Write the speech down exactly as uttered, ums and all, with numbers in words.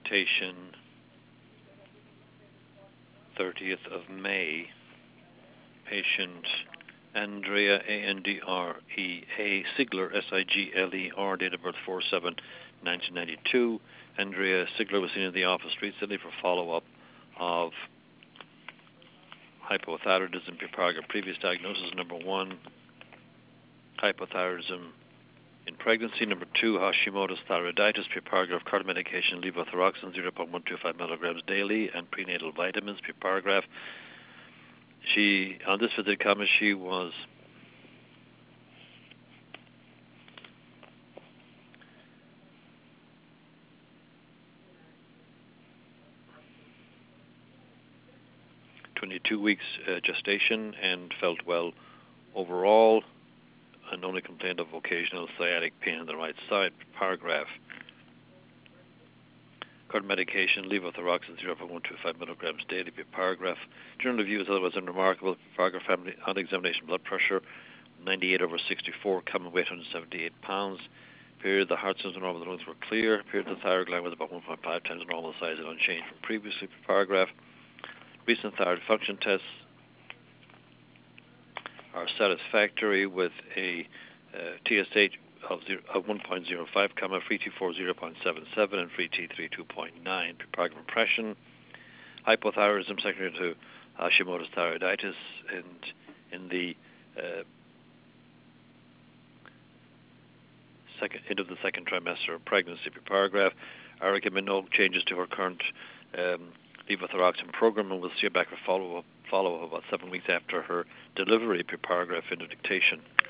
dictation, thirtieth of May. Patient Andrea, A N D R E A, Sigler, S I G L E R, date of birth four seven nineteen ninety-two. Andrea Sigler was seen in the office recently for follow-up of hypothyroidism, Piparga. Previous diagnosis, number one, hypothyroidism in pregnancy. Number two, Hashimoto's thyroiditis, Piparga of cardiac medication, levothyroxine, zero point one two five milligrams daily, and prenatal vitamins, Pipargraph. She, on this visit comment, she was twenty-two weeks uh, gestation and felt well overall, and only complained of occasional sciatic pain on the right side. Paragraph. Current medication, levothyroxine, zero point one two five milligrams daily. Paragraph. General review is otherwise unremarkable. Paragraph family on examination, blood pressure ninety-eight over sixty-four, common weight one hundred seventy-eight pounds. Period, the heart sounds normal, the lungs were clear. Period, the thyroid gland was about one point five times normal size and unchanged from previously. Paragraph. Recent thyroid function tests are satisfactory with a uh, T S H of, of one point zero five, comma, free T four zero point seven seven, and free T three two point nine. Paragraph impression. Hypothyroidism secondary to Hashimoto's thyroiditis, and in the uh, second end of the second trimester of pregnancy. Paragraph. I recommend no changes to her current um, levothyroxine program, and we'll see her back for follow-up follow-up about seven weeks after her delivery. Paragraph in the dictation.